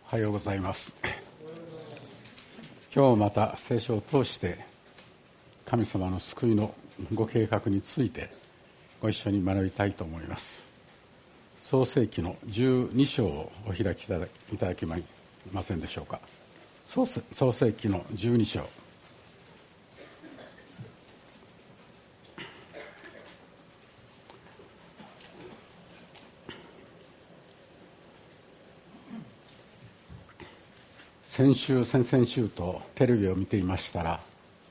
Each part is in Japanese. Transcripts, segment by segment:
おはようございます。今日もまた聖書を通して神様の救いのご計画についてご一緒に学びたいと思います。創世記の12章をお開きいただけませんでしょうか。創世記の12章。先々週とテレビを見ていましたら、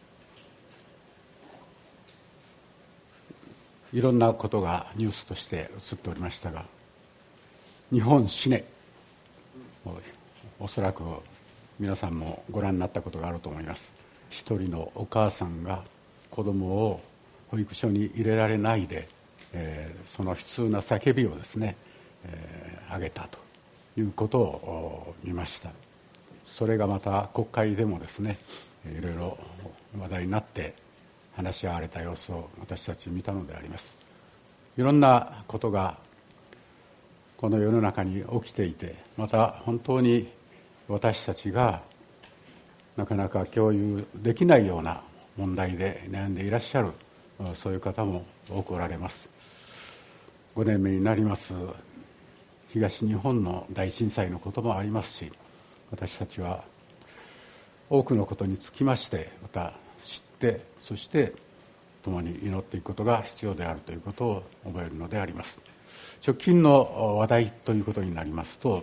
いろんなことがニュースとして映っておりましたが、日本死ね、おそらく皆さんもご覧になったことがあると思います。一人のお母さんが子供を保育所に入れられないで、その悲痛な叫びをですね、上げたということを見ました。それがまた国会でもですね、いろいろ話題になって話し合われた様子を私たち見たのであります。いろんなことがこの世の中に起きていて、また本当に私たちがなかなか共有できないような問題で悩んでいらっしゃる、そういう方も多くおられます。5年目になります東日本の大震災のこともありますし、私たちは多くのことにつきましてまた知って、そして共に祈っていくことが必要であるということを覚えるのであります。直近の話題ということになりますと、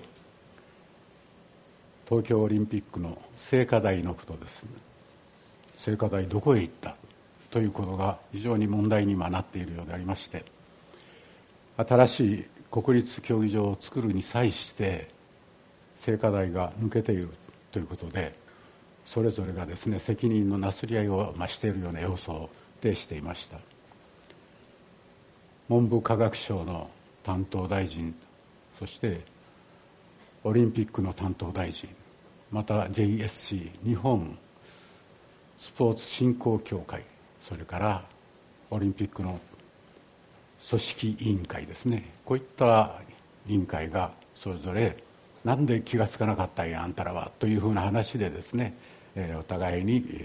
東京オリンピックの聖火台のことです。聖火台どこへ行ったということが非常に問題になっているようでありまして、新しい国立競技場を作るに際して聖火台が抜けているということで、それぞれがですね、責任のなすり合いを増しているような要素を呈していました。文部科学省の担当大臣、そしてオリンピックの担当大臣、また JSC 日本スポーツ振興協会、それからオリンピックの組織委員会ですね、こういった委員会がそれぞれなんで気がつかなかったんやあんたらはというふうな話でですね、お互いに、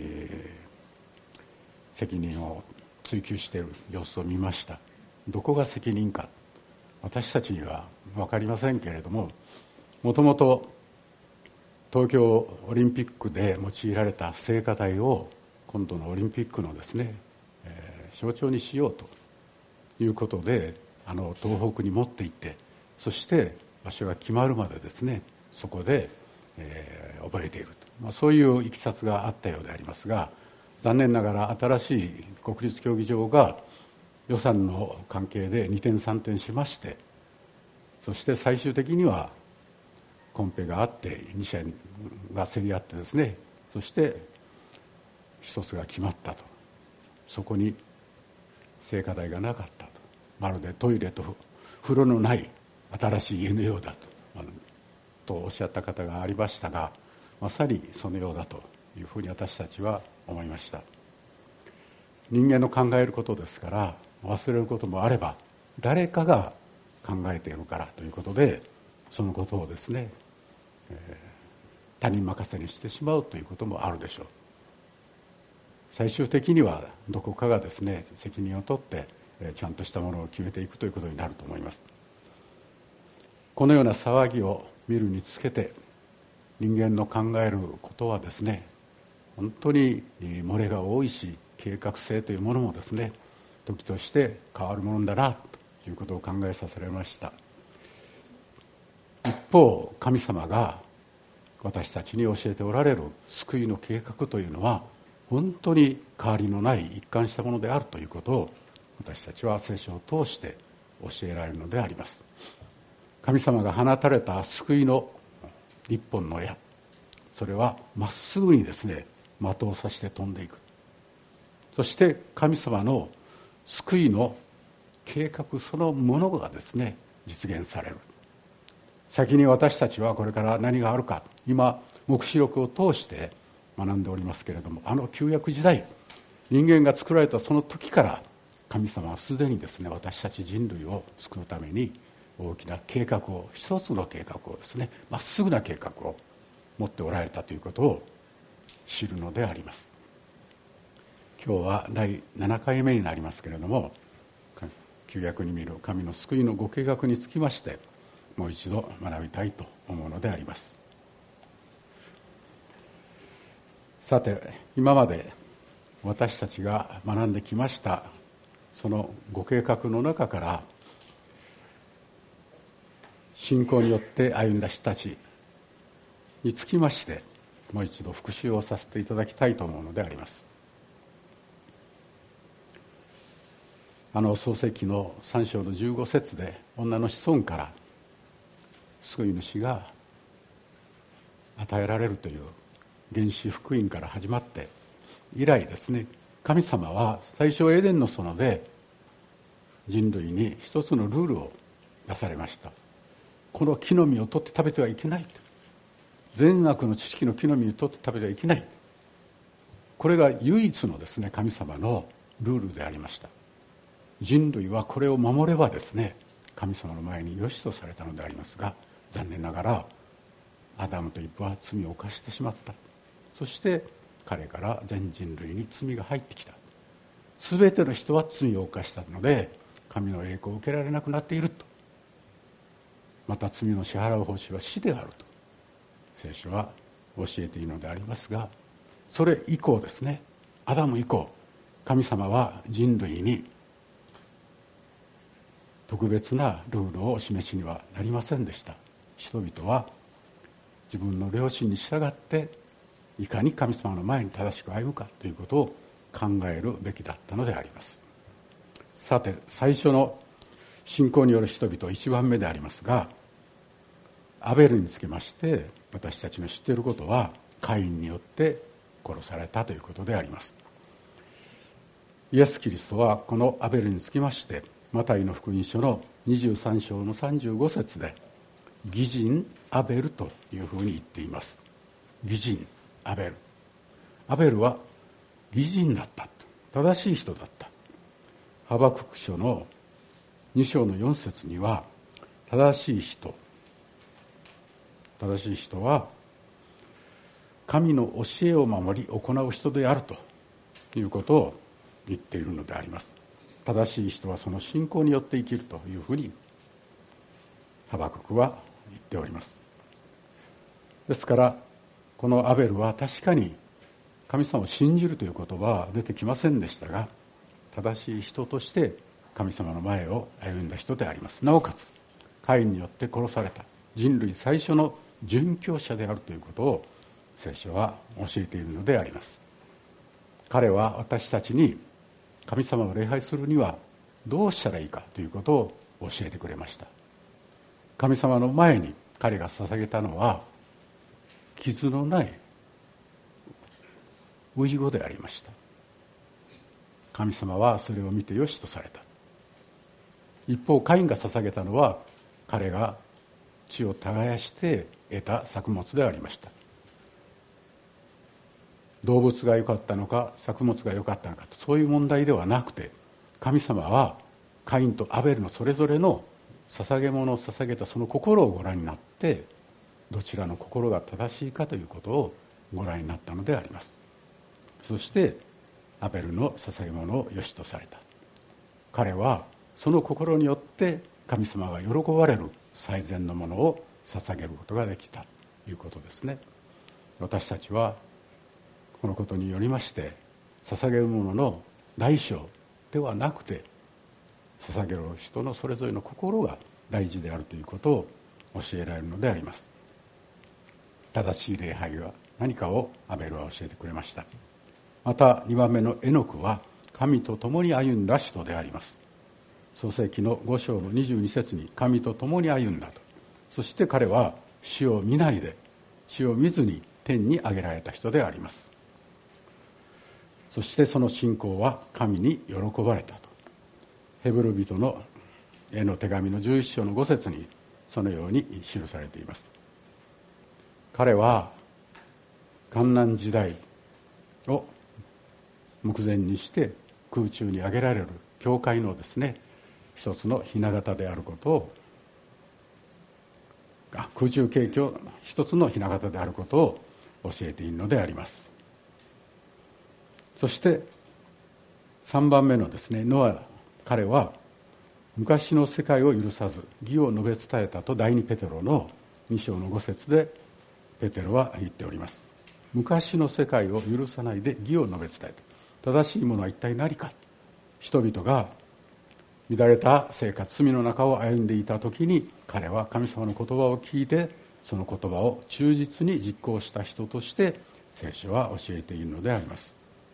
責任を追及している様子を見ました。どこが責任か私たちには分かりませんけれども、もともと東京オリンピックで用いられた聖火台を今度のオリンピックのですね、象徴にしようということで東北に持って行って、そして場所が決まるまでですね、そこで、覚えていると、そういういきさつがあったようでありますが、残念ながら新しい国立競技場が予算の関係で二転三転しまして、そして最終的にはコンペがあって2社が競り合ってですね、そして一つが決まったと。そこに聖火台がなかったと、まるでトイレと風呂のない新しい家のようだとおっしゃった方がありましたが、まさにそのようだというふうに私たちは思いました。人間の考えることですから、忘れることもあれば誰かが考えているからということで、そのことをですね、他人任せにしてしまうということもあるでしょう。最終的にはどこかがですね、責任を取ってちゃんとしたものを決めていくということになると思います。このような騒ぎを見るにつけて、人間の考えることはですね、本当に漏れが多いし、計画性というものもですね、時として変わるものだなということを考えさせられました。一方、神様が私たちに教えておられる救いの計画というのは、本当に変わりのない一貫したものであるということを、私たちは聖書を通して教えられるのであります。神様が放たれた救いの一本の矢、それはまっすぐにですね、的を刺して飛んでいく。そして神様の救いの計画そのものがですね、実現される。先に私たちはこれから何があるか、今黙示録を通して学んでおりますけれども、旧約時代、人間が作られたその時から神様はすでにですね、私たち人類を救うために大きな計画を、一つの計画をですね、まっすぐな計画を持っておられたということを知るのであります。今日は第7回目になりますけれども、旧約に見る神の救いのご計画につきましてもう一度学びたいと思うのであります。さて、今まで私たちが学んできましたそのご計画の中から、信仰によって歩んだ人たちにつきましてもう一度復習をさせていただきたいと思うのであります。創世記の3章の15節で、女の子孫から救い主が与えられるという原始福音から始まって以来ですね、神様は最初エデンの園で人類に一つのルールを出されました。この木の実を取って食べてはいけない、善悪の知識の木の実を取って食べてはいけない、これが唯一のですね、神様のルールでありました。人類はこれを守ればですね、神様の前に良しとされたのでありますが、残念ながらアダムとイブは罪を犯してしまった。そして彼から全人類に罪が入ってきた。全ての人は罪を犯したので神の栄光を受けられなくなっていると。また罪の支払う報酬は死であると聖書は教えているのでありますが、それ以降ですね、アダム以降、神様は人類に特別なルールをお示しにはなりませんでした。人々は自分の良心に従っていかに神様の前に正しく歩むかということを考えるべきだったのであります。さて、最初の信仰による人々1番目でありますが、アベルにつきまして私たちの知っていることは、カインによって殺されたということであります。イエス・キリストはこのアベルにつきましてマタイの福音書の23章の35節で義人アベルというふうに言っています。義人アベル、アベルは義人だった、正しい人だった。ハバクク書の2章の4節には、正しい人は神の教えを守り行う人であるということを言っているのであります。正しい人はその信仰によって生きるというふうにハバククは言っております。ですからこのアベルは確かに神様を信じるという言葉は出てきませんでしたが、正しい人として神様の前を歩んだ人であります。なおかつカインによって殺された人類最初の殉教者であるということを聖書は教えているのであります。彼は私たちに神様を礼拝するにはどうしたらいいかということを教えてくれました。神様の前に彼が捧げたのは傷のない初子でありました。神様はそれを見てよしとされた。一方カインが捧げたのは彼が血を耕して得た作物でありました。動物が良かったのか作物が良かったのかと、そういう問題ではなくて、神様はカインとアベルのそれぞれの捧げ物を捧げたその心をご覧になって、どちらの心が正しいかということをご覧になったのであります。そしてアベルの捧げ物を良しとされた。彼はその心によって神様が喜ばれる最善のものを捧げることができたということですね。私たちはこのことによりまして捧げるものの大小ではなくて、捧げる人のそれぞれの心が大事であるということを教えられるのであります。正しい礼拝は何かをアベルは教えてくれました。また2番目のエノクは神と共に歩んだ人であります。創世記の5章の22節に神と共に歩んだと。そして彼は死を見ないで、死を見ずに天に上げられた人であります。そしてその信仰は神に喜ばれたと。ヘブル人のへの手紙の11章の5節にそのように記されています。彼は患難時代を目前にして空中に上げられる教会のですね、一つの雛形であることを空中景況一つの雛形であることを教えているのであります。そして3番目のですね、ノア、彼は昔の世界を許さず義を述べ伝えたと第二ペテロの2章の5節でペテロは言っております。昔の世界を許さないで義を述べ伝えた。正しいものは一体何か。人々が乱れた生活、罪の中を歩んでいた時に彼は神様の言葉を聞いて、その言葉を忠実に実行した人として聖書は教えているのであります。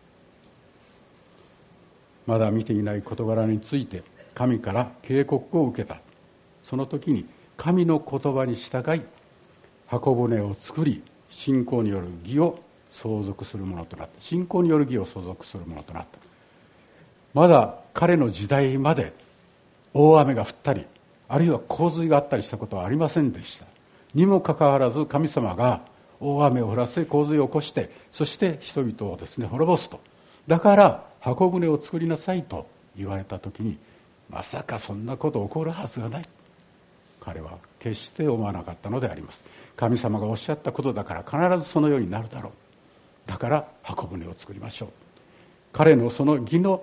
まだ見ていない事柄について神から警告を受けた。その時に神の言葉に従い箱舟を作り、信仰による義を相続するものとなった。信仰による義を相続するものとなった。まだ彼の時代まで大雨が降ったり、あるいは洪水があったりしたことはありませんでした。にもかかわらず神様が大雨を降らせ、洪水を起こして、そして人々をですね滅ぼすと。だから箱舟を作りなさいと言われた時に、まさかそんなこと起こるはずがない、彼は決して思わなかったのであります。神様がおっしゃったことだから必ずそのようになるだろう。だから箱舟を作りましょう。彼のその義の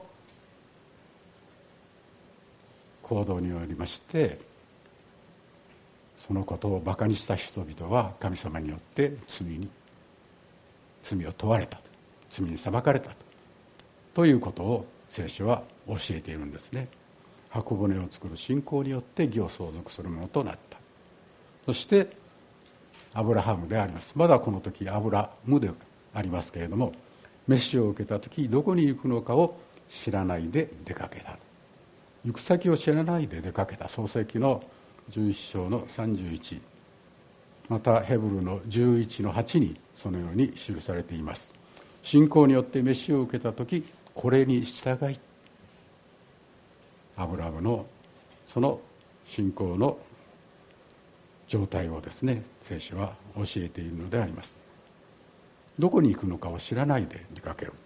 行動によりまして、そのことを馬鹿にした人々は神様によって罪を問われた、罪に裁かれたということを聖書は教えているんですね。箱舟を作る信仰によって義を相続するものとなった。そしてアブラハムであります。まだこの時アブラムでありますけれども、メシを受けた時どこに行くのかを知らないで出かけた。行く先を知らないで出かけた。創世記の11章の31、またヘブルの11の8にそのように記されています。信仰によってメシを受けた時、これに従い、アブラハムのその信仰の状態をですね、聖書は教えているのであります。どこに行くのかを知らないで出かける。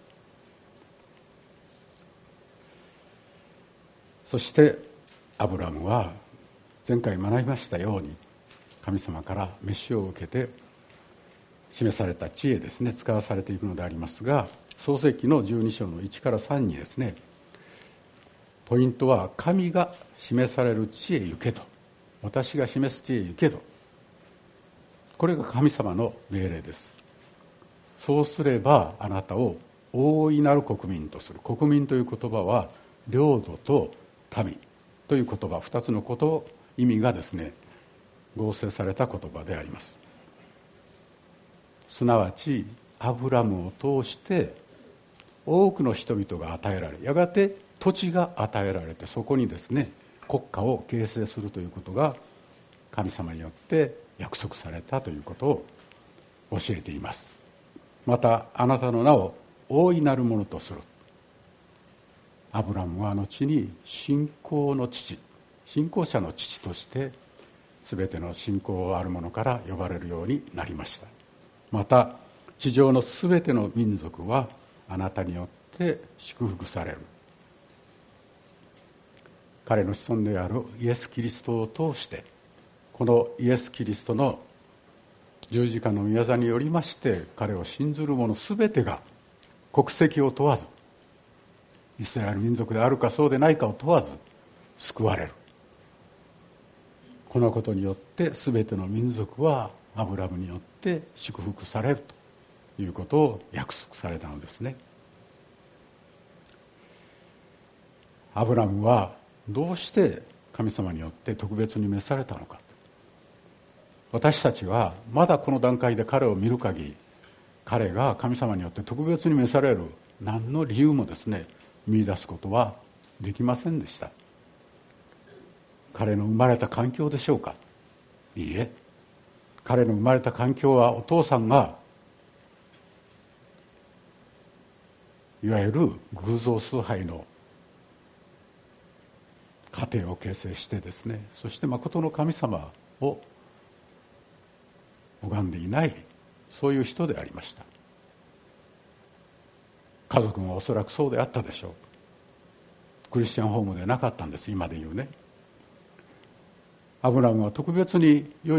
そしてアブラハムは前回学びましたように、神様から召しを受けて示された知恵ですね、使わされていくのでありますが、創世記の12章の1から3にですね、ポイントは神が示される知恵行けと、私が示す知恵行けと、これが神様の命令です。そうすればあなたを大いなる国民とする。国民という言葉は領土と民という言葉、2つの意味がですね合成された言葉であります。すなわちアブラムを通して多くの人々が与えられ、やがて土地が与えられて、そこにですね国家を形成するということが神様によって約束されたということを教えています。またあなたの名を大いなるものとする。アブラムは後に信仰の父、信仰者の父として全ての信仰あるものから呼ばれるようになりました。また地上の全ての民族はあなたによって祝福される。彼の子孫であるイエス・キリストを通して、このイエス・キリストの十字架の御業によりまして彼を信ずる者全てが国籍を問わず、イスラエル民族であるかそうでないかを問わず救われる。このことによって全ての民族はアブラムによって祝福されるということを約束されたのですね。アブラムはどうして神様によって特別に召されたのか。私たちはまだこの段階で彼を見る限り、彼が神様によって特別に召される何の理由もですね見出すことはできませんでした。彼の生まれた環境でしょうか。いいえ、彼の生まれた環境はお父さんがいわゆる偶像崇拝の家庭を形成してですね、そして誠の神様を拝んでいない、そういう人でありました。家族もおそらくそうであったでしょう。クリスチャンホームでなかったんです、今で言うね。アブラムは特別に良い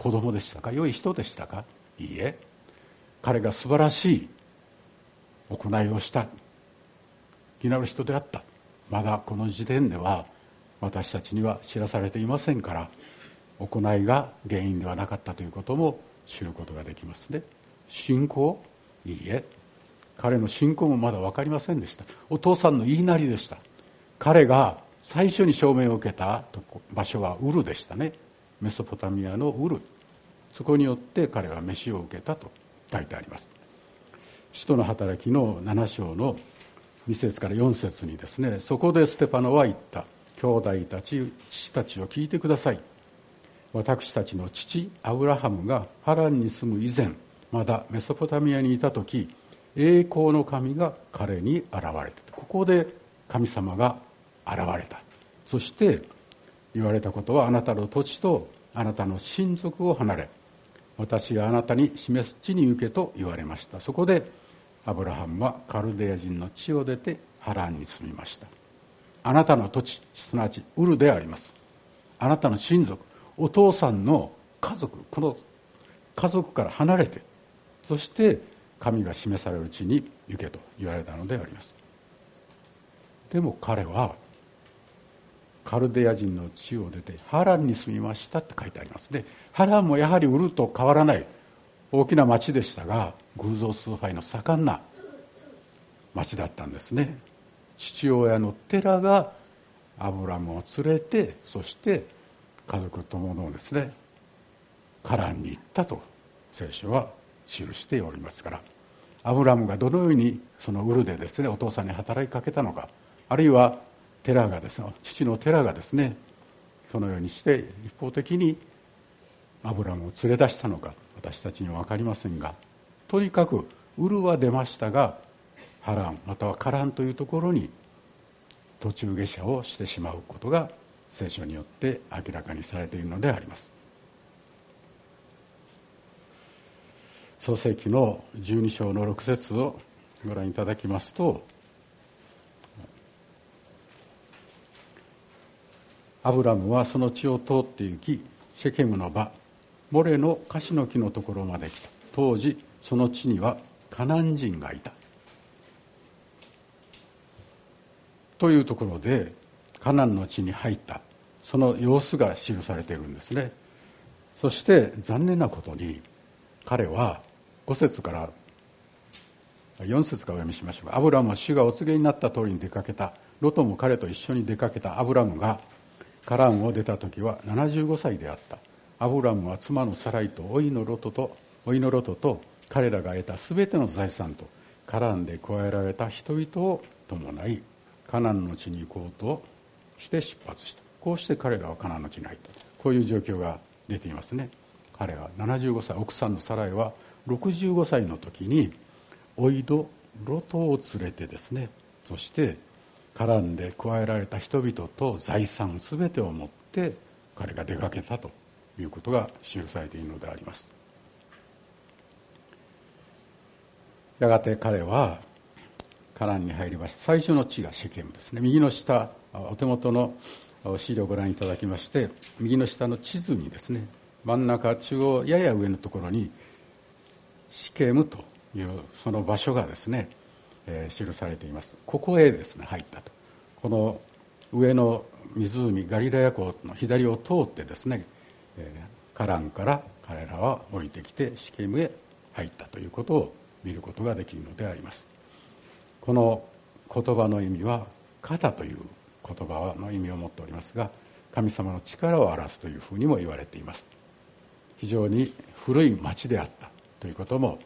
子供でしたか？良い人でしたか？いいえ、彼が素晴らしい行いをした義なる人であった。まだこの時点では私たちには知らされていませんから、行いが原因ではなかったということも知ることができますね。信仰？いいえ、彼の信仰もまだ分かりませんでした。お父さんの言いなりでした。彼が最初に証明を受けた場所はウルでしたね。メソポタミアのウル、そこによって彼は飯を受けたと書いてあります。使徒の働きの7章の2節から4節にですね、そこでステパノは言った。兄弟たち、父たちを聞いてください。私たちの父アブラハムがハランに住む以前、まだメソポタミアにいた時、栄光の神が彼に現れた。ここで神様が現れた。そして言われたことは、あなたの土地とあなたの親族を離れ、私があなたに示す地に行けと言われました。そこでアブラハムはカルデア人の地を出てハランに住みました。あなたの土地、すなわちウルであります。あなたの親族、お父さんの家族、この家族から離れて、そして神が示される地に行けと言われたのであります。でも彼はカルデア人の地を出てハランに住みましたって書いてありますね。ハランもやはりウルと変わらない大きな町でしたが、偶像崇拝の盛んな町だったんですね。父親のテラがアブラムを連れて、そして家族とものですね、カランに行ったと聖書は記しておりますから、アブラムがどのようにそのウルでですね、お父さんに働きかけたのか、あるいはテラがですね、父のテラがですね、そのようにして一方的にアブラムを連れ出したのか、私たちには分かりませんが、とにかくウルは出ましたが、ハランまたはカランというところに途中下車をしてしまうことが聖書によって明らかにされているのであります。創世記の12章の6節をご覧いただきますと、アブラムはその地を通って行き、シェケムの場、モレのカシの木のところまで来た。当時その地にはカナン人がいたというところで、カナンの地に入ったその様子が記されているんですね。そして残念なことに彼は5節から4節からお読みしましょう。アブラムは主がお告げになった通りに出かけた。ロトも彼と一緒に出かけた。アブラムがカランを出た時は75歳であった。アブラムは妻のサライと甥のロトと彼らが得たすべての財産とカランで加えられた人々を伴い、カナンの地に行こうとして出発した。こうして彼らはカナンの地に入った。こういう状況が出ていますね。彼は75歳、奥さんのサライは65歳の時に甥のロトを連れてですね、そしてカランで加えられた人々と財産すべてを持って彼が出かけたということが記されているのであります。やがて彼はカナンに入りまして、最初の地がシェケムですね。右の下、お手元の資料をご覧いただきまして、右の下の地図にですね、真ん中中央やや上のところにシケムというその場所がですね、記されています。ここへですね入ったと。この上の湖ガリラヤ湖の左を通ってですね、カランから彼らは降りてきてシケムへ入ったということを見ることができるのであります。この言葉の意味は肩という言葉の意味を持っておりますが、神様の力を表すというふうにも言われています。非常に古い町であったということも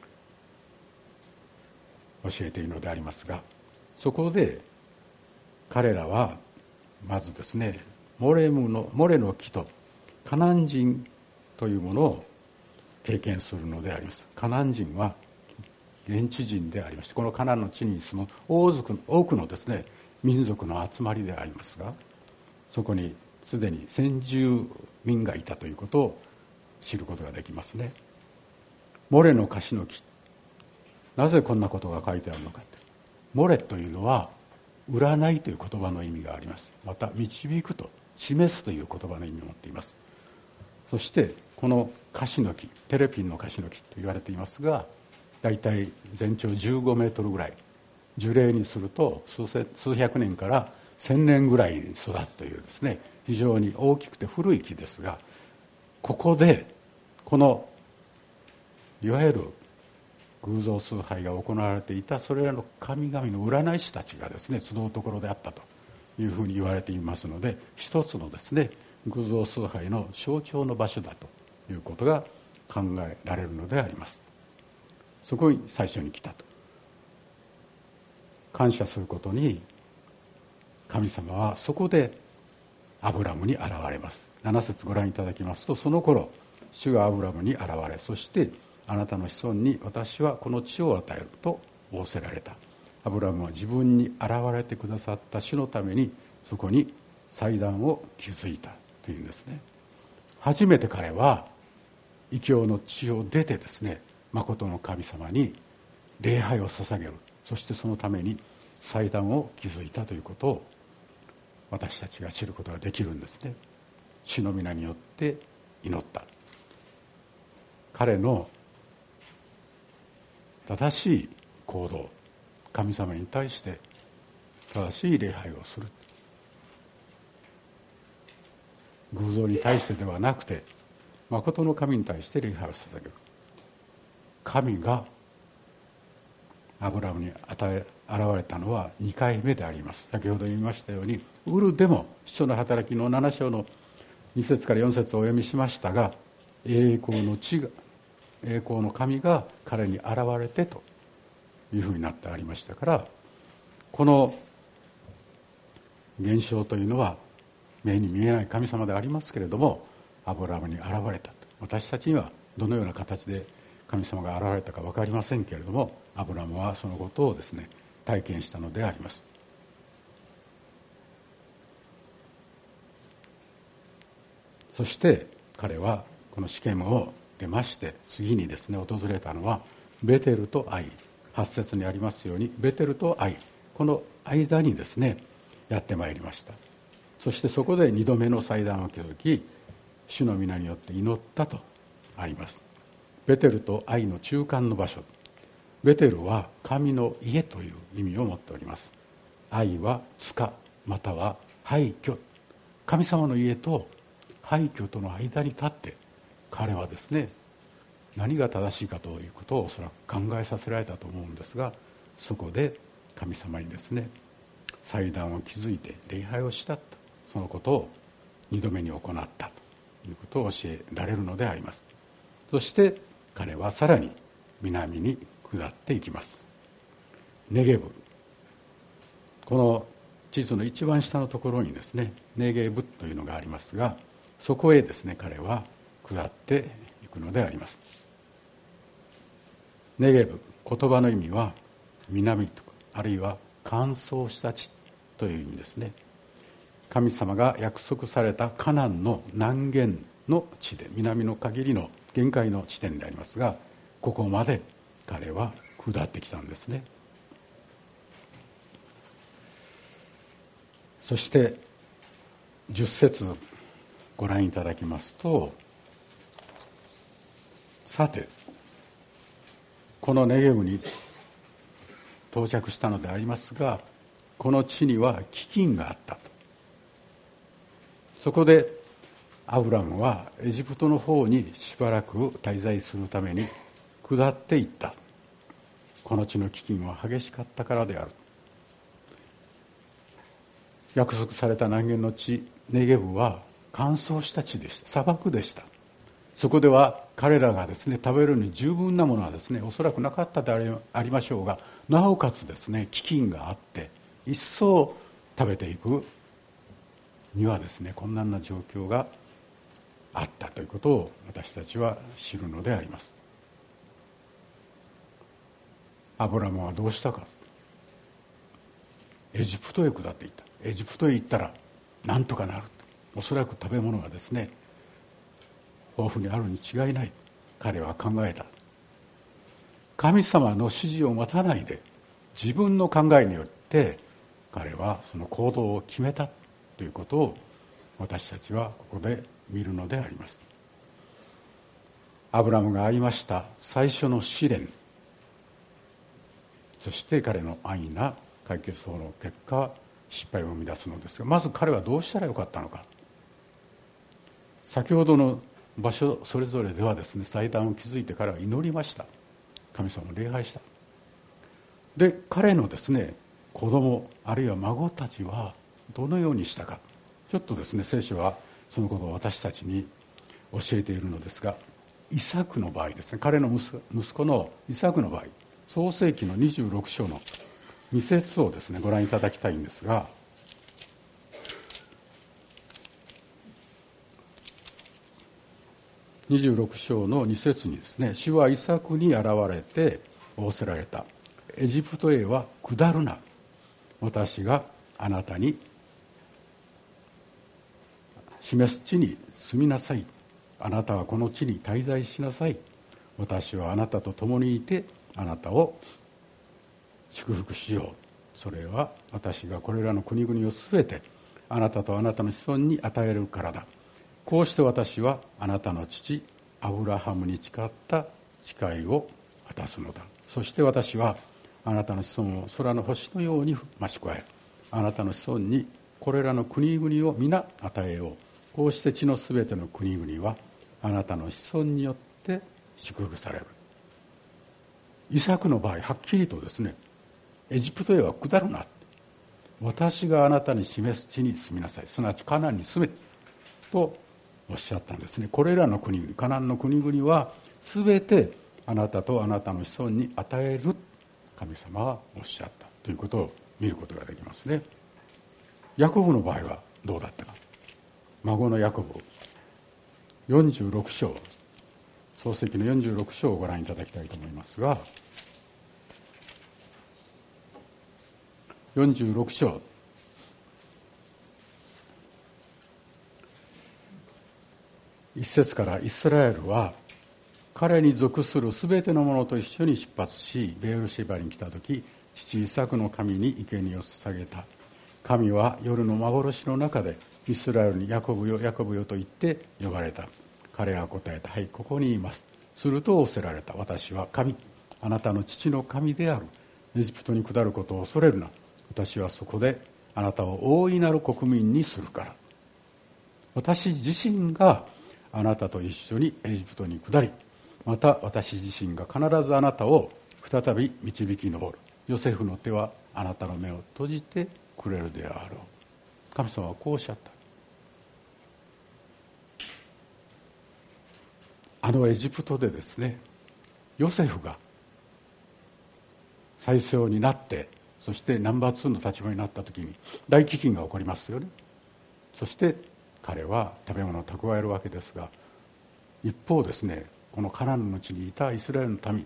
教えているのでありますが、そこで彼らはまずですね、モレの木とカナン人というものを経験するのであります。カナン人は現地人でありまして、このカナンの地に住む多くのですね民族の集まりでありますが、そこにすでに先住民がいたということを知ることができますね。モレのカシの木、なぜこんなことが書いてあるのか。モレというのは占いという言葉の意味があります。また導くと示すという言葉の意味を持っています。 そしてこのカシの木、テレピンのカシの木と言われていますが、だいたい全長15メートルぐらい、樹齢にすると数百年から1000年ぐらいに育つというですね、非常に大きくて古い木ですが、ここでこのいわゆる偶像崇拝が行われていたそれらの神々の占い師たちがですね集うところであったというふうに言われていますので、一つのですね偶像崇拝の象徴の場所だということが考えられるのであります。そこに最初に来たと。感謝することに神様はそこでアブラムに現れます。7節ご覧いただきますと、その頃主がアブラムに現れ、そしてあなたの子孫に私はこの地を与えると仰せられた。アブラムは自分に現れてくださった主のためにそこに祭壇を築いたというんですね。初めて彼は異教の地を出てですね、真の神様に礼拝を捧げる、そしてそのために祭壇を築いたということを私たちが知ることができるんですね。主の皆によって祈った。彼の正しい行動、神様に対して正しい礼拝をする、偶像に対してではなくて真の神に対して礼拝を捧げる。神がアブラムに現れたのは2回目であります。先ほど言いましたように、ウルでも使徒の働きの7章の2節から4節をお読みしましたが、栄光の神が彼に現れてというふうになってありましたから、この現象というのは目に見えない神様でありますけれども、アブラムに現れたと。私たちにはどのような形で神様が現れたか分かりませんけれども、アブラムはそのことをですね体験したのであります。そして彼はこの試験を出まして、次にですね訪れたのはベテルとアイ。8節にありますように、ベテルとアイ、この間にですねやってまいりました。そしてそこで2度目の祭壇を築き、主の皆によって祈ったとあります。ベテルとアイの中間の場所、ベテルは神の家という意味を持っております。アイは塚または廃墟、神様の家と廃墟との間に立って彼はですね何が正しいかということをおそらく考えさせられたと思うんですが、そこで神様にですね祭壇を築いて礼拝をしたと、そのことを2度目に行ったということを教えられるのであります。そして彼はさらに南に下っていきます。ネゲブ、この地図の一番下のところにですねネゲブというのがありますが、そこへですね彼は下っていくのであります。ネゲブ、言葉の意味は南とか、あるいは乾燥した地という意味ですね。神様が約束されたカナンの南限の地で、南の限りの限界の地点でありますが、ここまで彼は下ってきたんですね。そして10節ご覧いただきますと、さてこのネゲブに到着したのでありますが、この地には飢饉があったと。そこでアブラムはエジプトの方にしばらく滞在するために下っていった。この地の飢饉は激しかったからである。約束された南限の地ネゲブは乾燥した地でした。砂漠でした。そこでは彼らがですね食べるに十分なものはですねおそらくなかったでありましょうが、なおかつですね飢饉があって一層食べていくにはですね困難な状況があったということを私たちは知るのであります。アブラムはどうしたか。エジプトへ下っていった。エジプトへ行ったらなんとかなる。おそらく食べ物がですね豊富にあるに違いない。彼は考えた。神様の指示を待たないで自分の考えによって彼はその行動を決めたということを私たちはここで見るのであります。 アブラムが会いました最初の試練、そして彼の安易な解決法の結果、失敗を生み出すのですが、まず彼はどうしたらよかったのか。先ほどの場所それぞれではですね、祭壇を築いて彼は祈りました。神様を礼拝した。で、彼のですね、子供あるいは孫たちはどのようにしたか。ちょっとですね、聖書はそのことを私たちに教えているのですが、イサクの場合ですね、彼の息子のイサクの場合、創世記の26章の2節をですね、ご覧いただきたいんですが、26章の2節にですね、主はイサクに現れて仰せられた。エジプトへは下るな。私があなたに示す地に住みなさい。あなたはこの地に滞在しなさい。私はあなたと共にいてあなたを祝福しよう。それは私がこれらの国々をすべてあなたとあなたの子孫に与えるからだ。こうして私はあなたの父アブラハムに誓った誓いを果たすのだ。そして私はあなたの子孫を空の星のように増し加え、あなたの子孫にこれらの国々を皆与えよう。こうして地のすべての国々はあなたの子孫によって祝福される。イサクの場合はっきりとですね、エジプトへは下るな、私があなたに示す地に住みなさい、すなわちカナンに住めとおっしゃったんですね。これらの国々、カナンの国々はすべてあなたとあなたの子孫に与える、神様はおっしゃったということを見ることができますね。ヤコブの場合はどうだったか。孫のヤコブ46章、創世記の46章をご覧いただきたいと思いますが、46章1節からイスラエルは彼に属するすべての者と一緒に出発し、ベールシェバに来たとき、父イサクの神に生贄を捧げた。神は夜の幻の中でイスラエルにヤコブよヤコブよと言って呼ばれた。彼は答えた。はい、ここにいます。すると仰せられた。私は神、あなたの父の神である。エジプトに下ることを恐れるな。私はそこであなたを大いなる国民にするから。私自身があなたと一緒にエジプトに下り、また私自身が必ずあなたを再び導き上る。ヨセフの手はあなたの目を閉じてくれるであろう。神様はこうおっしゃった。エジプトでですね、ヨセフが宰相になって、そしてナンバー2の立場になった時に大飢饉が起こりますよね。そして彼は食べ物を蓄えるわけですが、一方ですね、このカナンの地にいたイスラエルの民、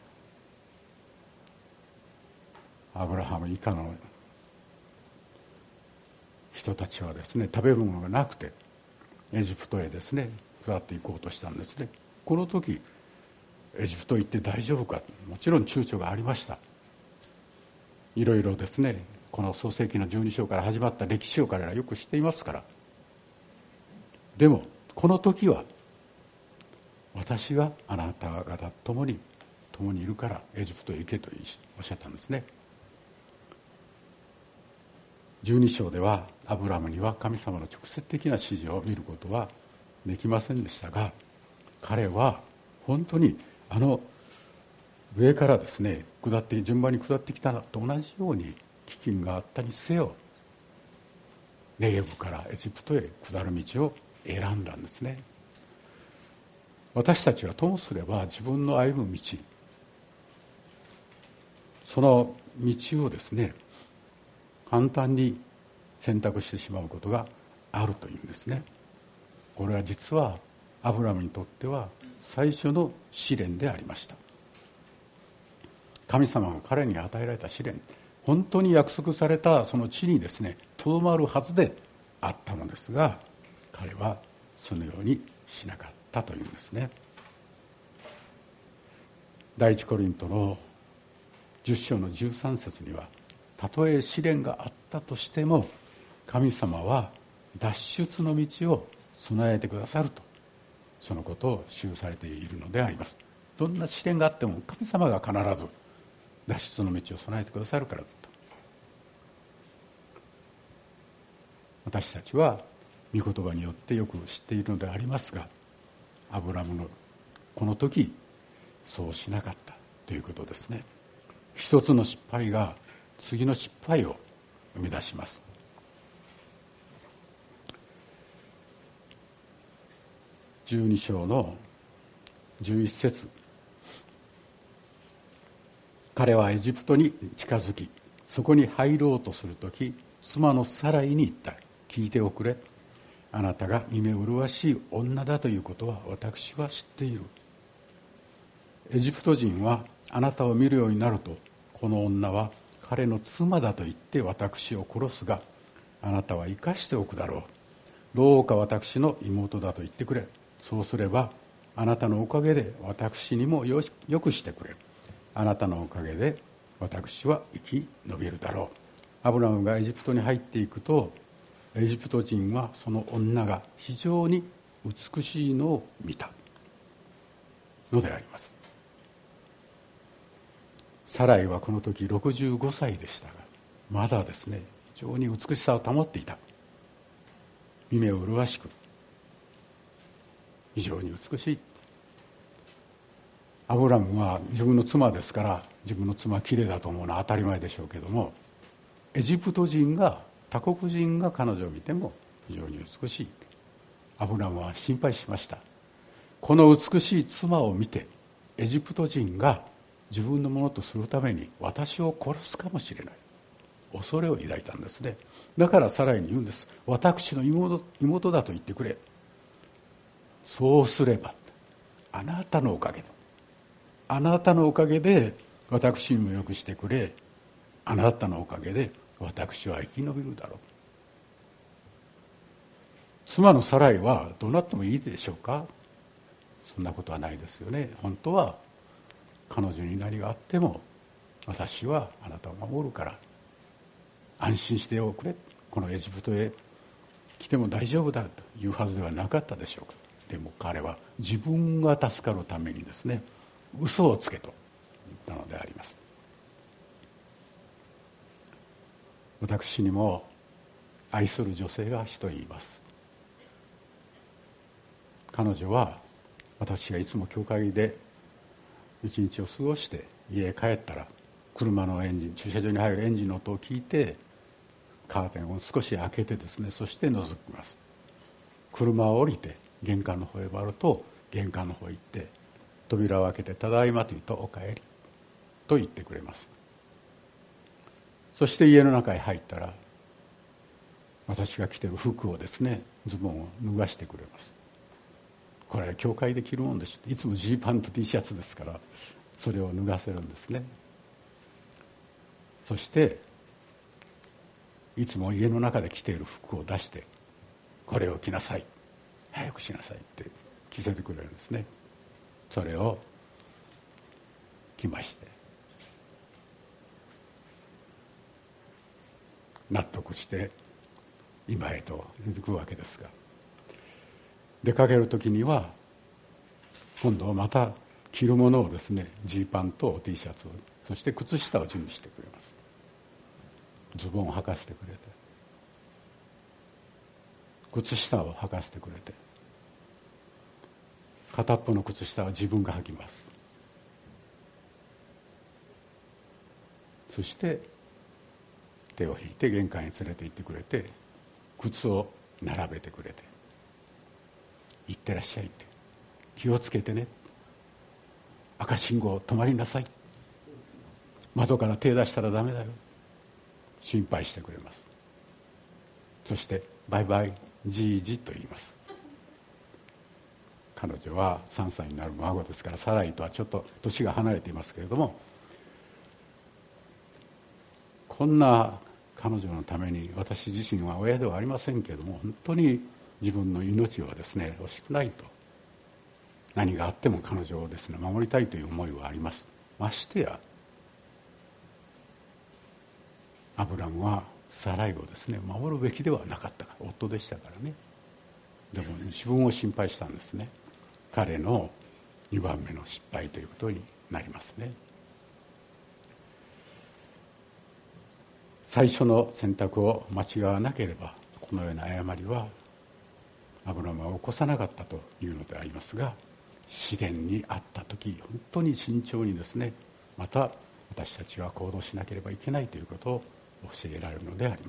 アブラハム以下の人たちはですね、食べ物がなくてエジプトへですね下っていこうとしたんですね。この時エジプト行って大丈夫か、もちろん躊躇がありました。いろいろですね、この創世記の12章から始まった歴史を彼らよく知っていますから。でもこの時は私があなた方と共にいるからエジプトへ行けとおっしゃったんですね。12章ではアブラムには神様の直接的な指示を見ることはできませんでしたが、彼は本当に上からですね順番に下ってきたのと同じように飢饉があったにせよ、ネゲブからエジプトへ下る道を選んだんですね。私たちはともすれば自分の歩む道、その道をですね簡単に選択してしまうことがあるというんですね。これは実はアブラムにとっては最初の試練でありました。神様が彼に与えられた試練、本当に約束されたその地にですねとどまるはずであったのですが、彼はそのようにしなかったというんですね。第一コリントの10章の13節には、たとえ試練があったとしても神様は脱出の道を備えてくださると、 そのことを記されているのであります。どんな試練があっても神様が必ず脱出の道を備えてくださるからだと。私たちは御言葉によってよく知っているのでありますが、アブラムのこの時そうしなかったということですね。一つの失敗が次の失敗を生み出します。12章の11節、彼はエジプトに近づき、そこに入ろうとするとき、妻のサライに言った。聞いておくれ。あなたが見目麗しい女だということは私は知っている。エジプト人はあなたを見るようになると、この女は彼の妻だと言って私を殺すが、あなたは生かしておくだろう。どうか私の妹だと言ってくれ。そうすればあなたのおかげで私にもよくしてくれ。あなたのおかげで私は生き延びるだろう。アブラムがエジプトに入っていくと、エジプト人はその女が非常に美しいのを見たのであります。サライはこの時65歳でしたが、まだですね、非常に美しさを保っていた。見目を麗しく、非常に美しい。アブラムは自分の妻ですから、自分の妻は綺麗だと思うのは当たり前でしょうけども、エジプト人が、他国人が彼女を見ても非常に美しい。アブラムは心配しました。この美しい妻を見て、エジプト人が自分のものとするために私を殺すかもしれない、恐れを抱いたんですね。だからサライに言うんです。私の妹だと言ってくれ。そうすればあなたのおかげで、あなたのおかげで私にもよくしてくれ。あなたのおかげで私は生き延びるだろう。妻のサライはどうなってもいいでしょうか。そんなことはないですよね。本当は彼女に何があっても私はあなたを守るから安心しておくれ。このエジプトへ来ても大丈夫だというはずではなかったでしょうか。でも彼は自分が助かるためにですね、嘘をつけと言ったのであります。私にも愛する女性が一人います。彼女は私がいつも教会で一日を過ごして家へ帰ったら、車のエンジン、駐車場に入るエンジンの音を聞いてカーテンを少し開けてですね、そして覗きます。車を降りて玄関の方へ回ると、玄関の方へ行って扉を開けてただいまと言うと、おかえりと言ってくれます。そして家の中へ入ったら、私が着ている服をですね、ズボンを脱がしてくれます。これは教会で着るもんでしょ。いつもジーパンと T シャツですから、それを脱がせるんですね。そしていつも家の中で着ている服を出して、これを着なさい、早くしなさいって着せてくれるんですね。それを着まして、納得して今へと行くわけですが、出かける時には今度はまた着るものをですね、ジーパンと T シャツを、そして靴下を準備してくれます。ズボンを履かせてくれて、靴下を履かせてくれて、片っぽの靴下は自分が履きます。そして手を引いて玄関に連れて行ってくれて、靴を並べてくれて、行ってらっしゃいって、気をつけてね、赤信号止まりなさい、窓から手出したらダメだよ、心配してくれます。そしてバイバイじいじと言います。彼女は3歳になる孫ですから、サライとはちょっと年が離れていますけれども、こんな彼女のために私自身は親ではありませんけれども、本当に自分の命はですね惜しくないと、何があっても彼女をですね守りたいという思いはあります。ましてやアブラムはサライをですね守るべきではなかったから、夫でしたからね。でも自分を心配したんですね。 彼の2番目の失敗ということになりますね。最初の選択を間違わなければこのような誤りはアブラムは起こさなかったというのでありますが、試練にあった時本当に慎重にですね、また私たちは行動しなければいけないということを教えられるのであります。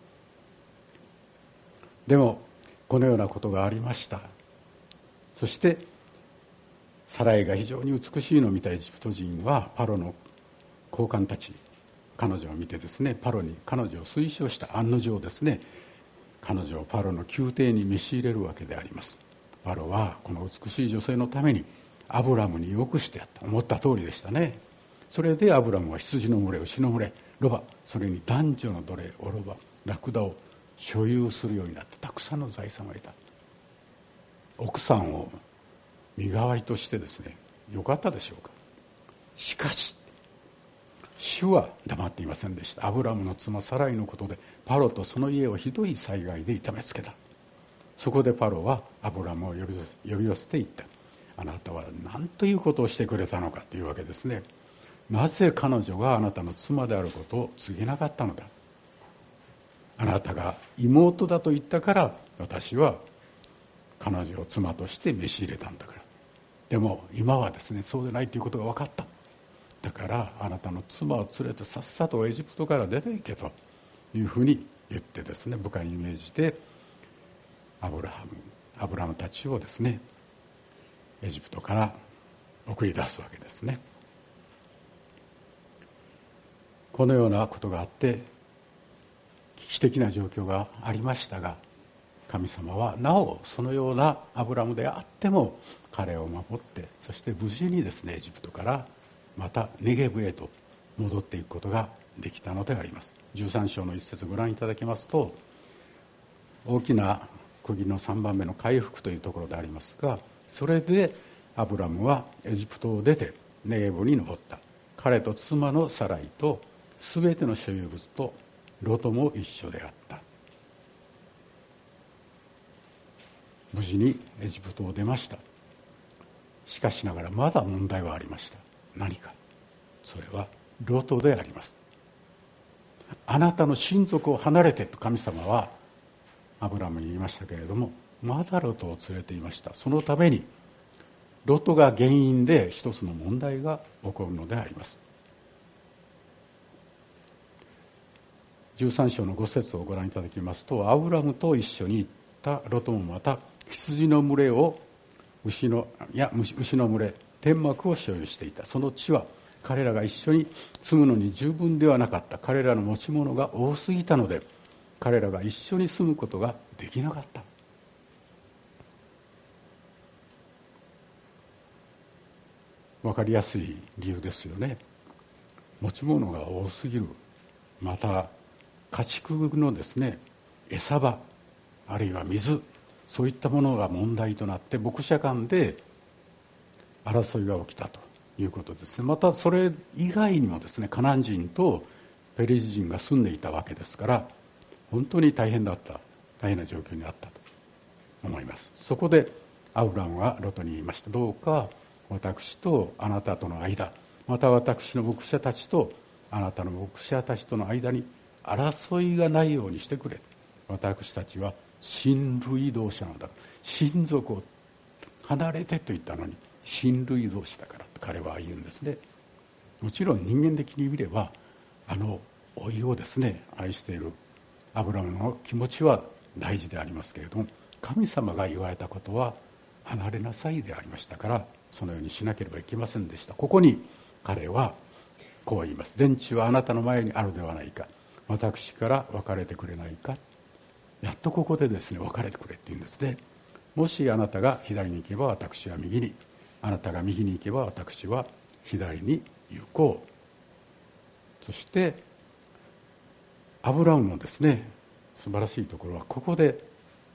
でもこのようなことがありました。そしてサライが非常に美しいのを見たエジプト人はパロの高官たち、彼女を見てですね、パロに彼女を推奨した。案の定ですね、彼女をパロの宮廷に召し入れるわけであります。パロはこの美しい女性のためにアブラムによくしてやった、思った通りでしたね。それでアブラムは羊の群れ、牛の群れ、ロバ、それに男女の奴隷、オロバ、ラクダを所有するようになって、たくさんの財産がいた。奥さんを身代わりとしてですね、よかったでしょうか。しかし主は黙っていませんでした。アブラムの妻サライのことでパロとその家をひどい災害で痛めつけた。そこでパロはアブラムを呼び寄せて言った。あなたは何ということをしてくれたのかというわけですね。なぜ彼女があなたの妻であることを告げなかったのだ。あなたが妹だと言ったから私は彼女を妻として召し入れたんだから。でも今はですね、そうでないということが分かった。だからあなたの妻を連れてさっさとエジプトから出て行けというふうに言ってですね、部下に命じてアブラムたちをですね、エジプトから送り出すわけですね。このようなことがあって危機的な状況がありましたが、神様はなおそのようなアブラムであっても彼を守って、そして無事にですねエジプトからまたネゲブへと戻っていくことができたのであります。13章の一節ご覧いただきますと、大きな釘の3番目の回復というところでありますが、それでアブラムはエジプトを出てネゲブに登った。彼と妻のサライと全ての所有物とロトも一緒であった。無事にエジプトを出ました。しかしながらまだ問題はありました。何か、それはロトであります。あなたの親族を離れてと神様はアブラムに言いましたけれども、まだロトを連れていました。そのためにロトが原因で一つの問題が起こるのであります。13章の5節をご覧いただきますと、アブラムと一緒に行ったロトもまた羊の群れを牛の群れ、天幕を所有していた。その地は彼らが一緒に住むのに十分ではなかった。彼らの持ち物が多すぎたので彼らが一緒に住むことができなかった。分かりやすい理由ですよね。持ち物が多すぎる、また家畜のですね餌場、あるいは水、そういったものが問題となって牧者間で争いが起きたということですね。またそれ以外にもですね、カナン人とペリシ人が住んでいたわけですから、本当に大変な状況にあったと思います。そこでアブラムはロトに言いました。どうか私とあなたとの間、また私の牧者たちとあなたの牧者たちとの間に争いがないようにしてくれ。私たちは親類同士なのだ。親族を離れてと言ったのに親類同士だからと彼は言うんですね。もちろん人間的に見れば老いをですね愛しているアブラムの気持ちは大事でありますけれども、神様が言われたことは離れなさいでありましたから、そのようにしなければいけませんでした。ここに彼はこう言います。全地はあなたの前にあるではないか、私から別れてくれないか。やっとここでですね別れてくれって言うんですね。もしあなたが左に行けば私は右に、あなたが右に行けば私は左に行こう。そしてアブラムのですね素晴らしいところはここで、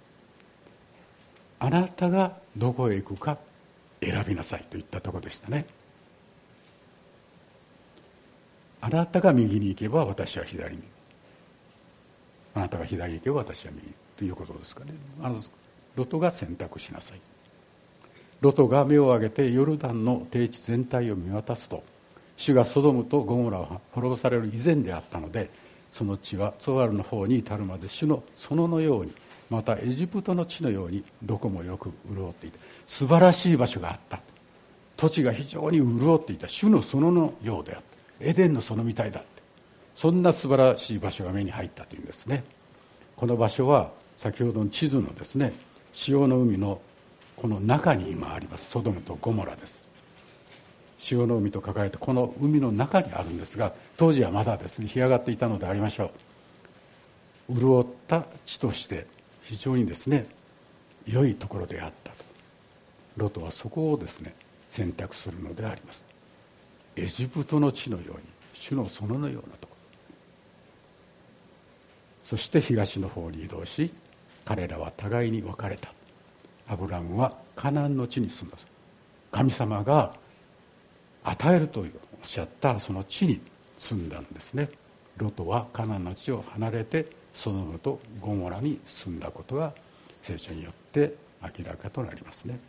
あなたがどこへ行くか選びなさいと言ったところでしたね。あなたが右に行けば私は左に、あなたが左に行けば私は右ということですかね。ロトが選択しなさい。 ロトが目を上げてヨルダンの低地全体を見渡すと、主がソドムとゴモラを滅ぼされる以前であったので、その地はツォアルの方に至るまで主の園のように、またエジプトの地のようにどこもよく潤っていた。素晴らしい場所があった。土地が非常に潤っていた。主の園のようであった。エデンの園みたいだって。そんな素晴らしい場所が目に入ったというんですね。この場所は先ほどの地図のですね、潮の海のこの中に今ありますソドムとゴモラです。潮の海と書かれてこの海の中にあるんですが、当時はまだですね干上がっていたのでありましょう。潤った地として非常にですね良いところであったと。ロトはそこをですね選択するのであります。エジプトの地のように、主の園のようなところ。そして東の方に移動し、彼らは互いに別れた。アブラムはカナンの地に住んだ。神様が与えるとおっしゃったその地に住んだんですね。ロトはカナンの地を離れてソドムとゴモラに住んだことが聖書によって明らかとなりますね。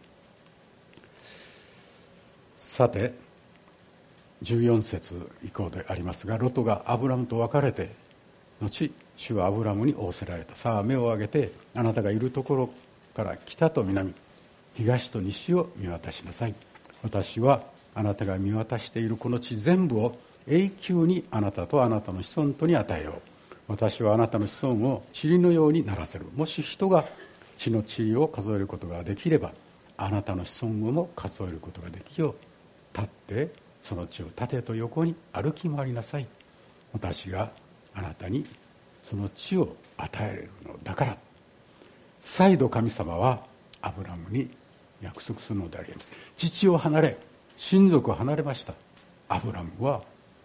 さて14節以降でありますが、ロトがアブラムと別れて後、主はアブラムに仰せられた。さあ目を上げて、あなたがいるところから北と南、東と西を見渡しなさい。私はあなたが見渡しているこの地全部を永久にあなたとあなたの子孫とに与えよう。私はあなたの子孫を塵のようにならせる。もし人が地の塵を数えることができれば、あなたの子孫をも数えることができよう。立ってその地を縦と横に歩き回りなさい。私があなたにその地を与えるのだから。再度神様はアブラムに約束するのであります。父を離れ、親族を離れましたアブラムは、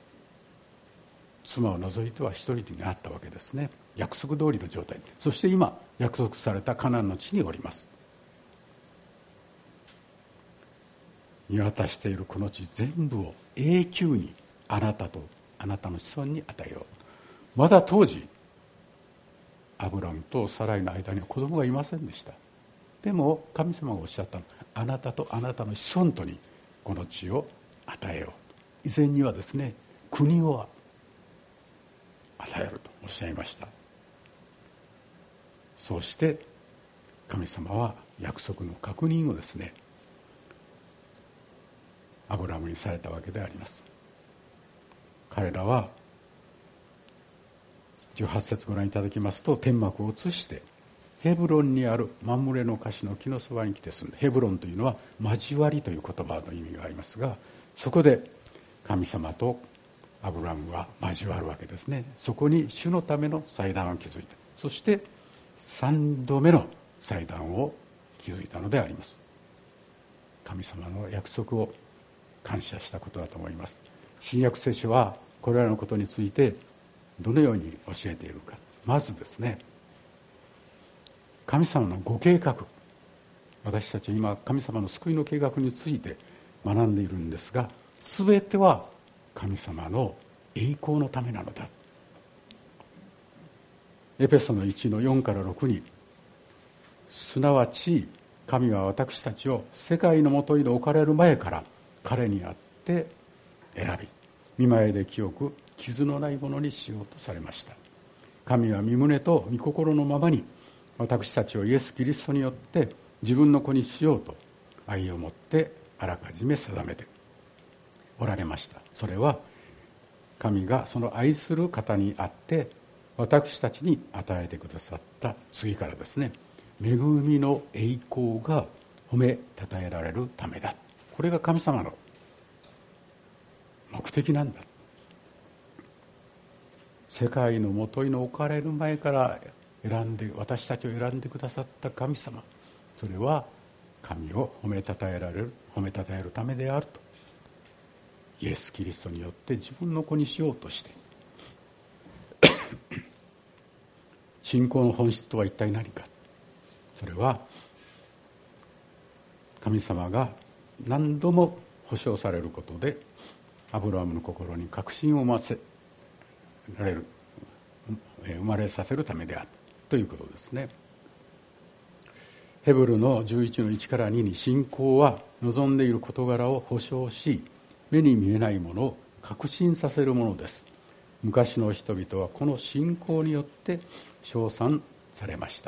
妻を除いては一人になったわけですね。約束通りの状態。そして今約束されたカナンの地におります。見渡しているこの地全部を永久にあなたとあなたの子孫に与えよう。まだ当時アブラムとサライの間には子供がいませんでした。でも神様がおっしゃったのは、あなたとあなたの子孫とにこの地を与えよう。以前にはですね、国を与えるとおっしゃいました。そうして神様は約束の確認をですねアブラムにされたわけであります。彼らは18節ご覧いただきますと、天幕を移してヘブロンにあるマンムレのカシの木のそばに来て住んで、ヘブロンというのは交わりという言葉の意味がありますが、そこで神様とアブラムは交わるわけですね。そこに主のための祭壇を築いた。そして3度目の祭壇を築いたのであります。神様の約束を感謝したことだと思います。新約聖書はこれらのことについてどのように教えているか。まずですね、神様のご計画、私たちは今神様の救いの計画について学んでいるんですが、全ては神様の栄光のためなのだ。エペソの1の4から6に、すなわち神は私たちを世界のもとに置かれる前から彼にあって選び、見前で清く傷のないものにしようとされました。神は御胸と御心のままに私たちをイエス・キリストによって自分の子にしようと愛をもってあらかじめ定めておられました。それは神がその愛する方にあって私たちに与えてくださった次からですね、恵みの栄光が褒めたたえられるためだ。これが神様の目的なんだ。世界のもとに置かれる前から私たちを選んでくださった神様、それは神を褒めたたえるためであると、イエス・キリストによって自分の子にしようとして信仰の本質とは一体何か。それは神様が何度も保証されることでアブラハムの心に確信を生まれさせるためであるということですね。 ヘブルの11の1から2に、信仰は望んでいる事柄を保証し、目に見えないものを確信させるものです。昔の人々はこの信仰によって称賛されました。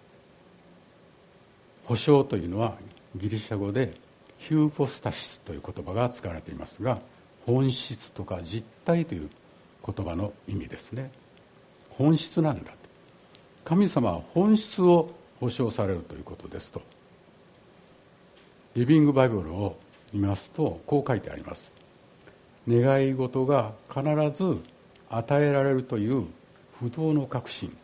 保証というのはギリシャ語でヒューポスタシスという言葉が使われていますが、本質とか実体という言葉の意味ですね。本質なんだ。神様は本質を保証されるということですと。リビングバイブルを見ますとこう書いてあります。願い事が必ず与えられるという不動の確信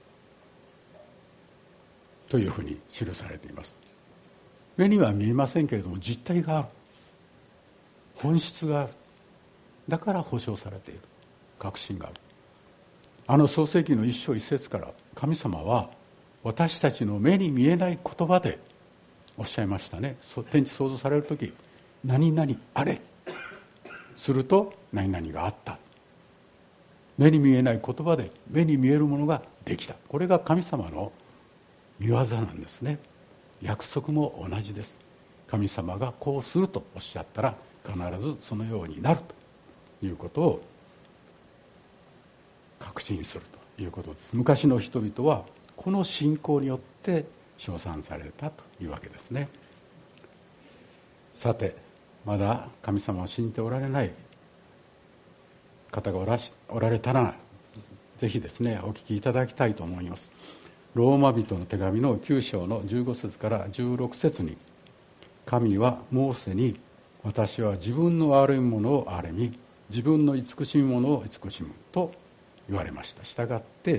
というふうに記されています。目には見えませんけれども実体がある、本質がある、だから保証されている確信がある。創世記の1章1節から神様は私たちの目に見えない言葉でおっしゃいましたね。天地創造されるとき、何々あれ、すると何々があった。目に見えない言葉で目に見えるものができた。これが神様の御業なんですね。約束も同じです。神様がこうするとおっしゃったら必ずそのようになるということを確信するということです。昔の人々はこの信仰によって称賛されたというわけですね。さて、まだ神様を信じておられない方がおられたら、ぜひですねお聞きいただきたいと思います。ローマ人の手紙の9章の15節から16節に、神はモーセに、私は自分の憐れむ者を憐れみ、自分の慈しむ者を慈しむと言われました。したがって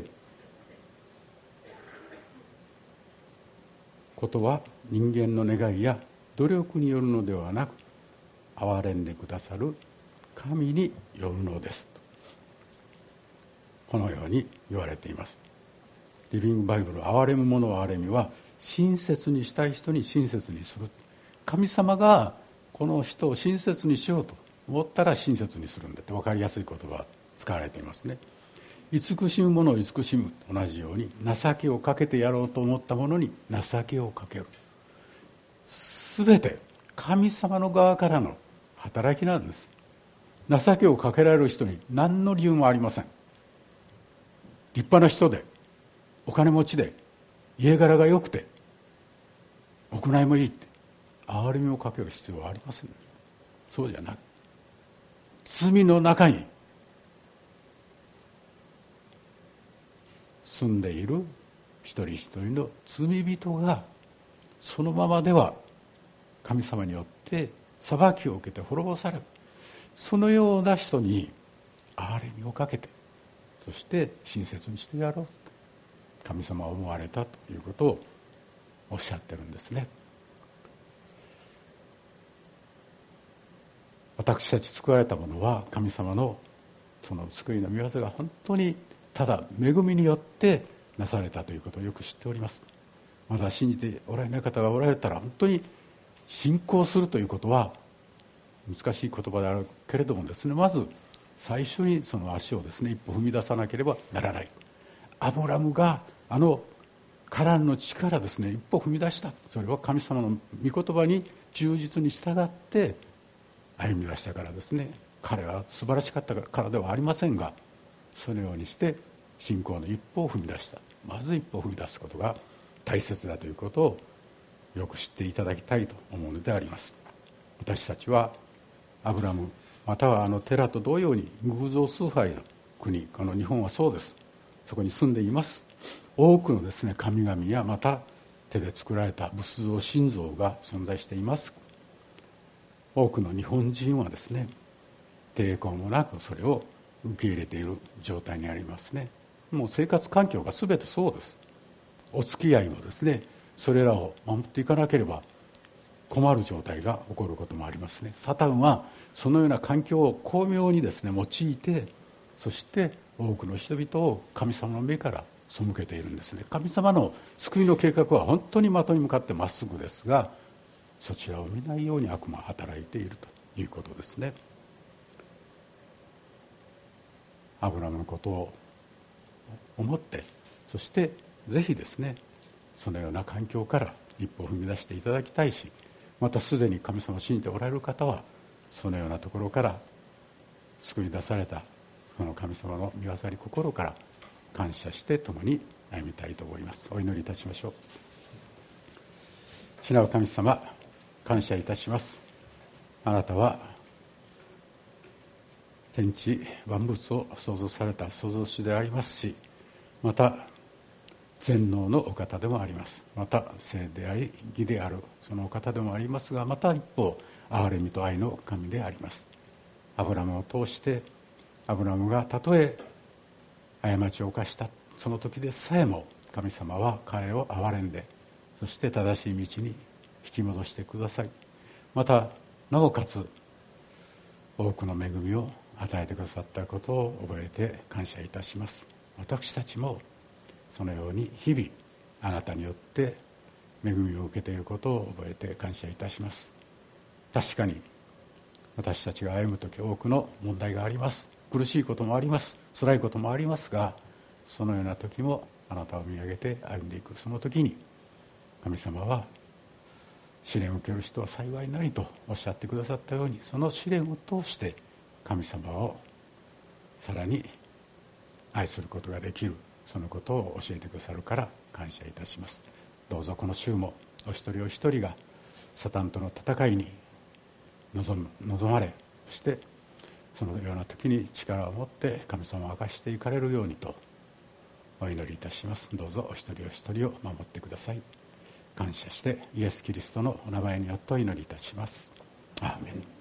ことは人間の願いや努力によるのではなく、憐れんでくださる神によるのですと、このように言われています。リビングバイブル、憐れむ者を憐れみは親切にしたい人に親切にする。神様がこの人を親切にしようと思ったら親切にするんだって分かりやすい言葉が使われていますね。慈しむ者を慈しむと同じように、情けをかけてやろうと思った者に情けをかける。すべて神様の側からの働きなんです。情けをかけられる人に何の理由もありません。立派な人で、お金持ちで、家柄が良くて、行いもいいって、憐れみをかける必要はありません。そうじゃなく、罪の中に住んでいる一人一人の罪人が、そのままでは神様によって裁きを受けて滅ぼされる。そのような人に憐れみをかけて、そして親切にしてやろう、神様は思われたということをおっしゃってるんですね。私たち救われたものは、神様のその救いの御業が本当にただ恵みによってなされたということをよく知っております。まだ信じておられない方がおられたら、本当に信仰するということは難しい言葉であるけれどもですね、まず最初にその足をですね一歩踏み出さなければならない。アブラムがカランの地からですね一歩踏み出した。それは神様の御言葉に忠実に従って歩み出したからですね。彼は素晴らしかったからではありませんが、そのようにして信仰の一歩を踏み出した。まず一歩を踏み出すことが大切だということをよく知っていただきたいと思うのであります。私たちはアブラム、またはテラと同様に偶像崇拝の国、この日本はそうです。そこに住んでいます。多くのですね神々やまた手で作られた仏像神像が存在しています。多くの日本人はですね抵抗もなくそれを受け入れている状態にありますね。もう生活環境が全てそうです。お付き合いもですねそれらを守っていかなければ困る状態が起こることもありますね。サタンはそのような環境を巧妙にですね用いて、そして多くの人々を神様の目から背けているんですね。神様の救いの計画は本当に的に向かってまっすぐですが、そちらを見ないように悪魔は働いているということですね。アブラムのことを思って、そしてぜひですねそのような環境から一歩を踏み出していただきたいし、またすでに神様を信じておられる方はそのようなところから救い出されたその神様の御業に心から感謝して共に歩みたいと思います。お祈りいたしましょう。父なる神様、感謝いたします。あなたは天地万物を創造された創造主でありますし、また全能のお方でもあります。また聖であり義であるそのお方でもありますが、また一方憐れみと愛の神であります。アブラムを通してアブラムがたとえ過ちを犯したその時でさえも神様は彼を憐れんで、そして正しい道に引き戻してください。またなおかつ多くの恵みを与えてくださったことを覚えて感謝いたします。私たちもそのように日々あなたによって恵みを受けていることを覚えて感謝いたします。確かに私たちが歩むとき多くの問題があります。苦しいこともあります。辛いこともありますが、そのような時もあなたを見上げて歩んでいく。その時に神様は試練を受ける人は幸いなりとおっしゃってくださったように、その試練を通して神様をさらに愛することができる、そのことを教えてくださるから感謝いたします。どうぞこの週もお一人お一人がサタンとの戦いに臨まれ、そしてそのような時に力を持って神様を明かしていかれるようにとお祈りいたします。どうぞお一人お一人を守ってください。感謝してイエス・キリストのお名前によってお祈りいたします。アーメン。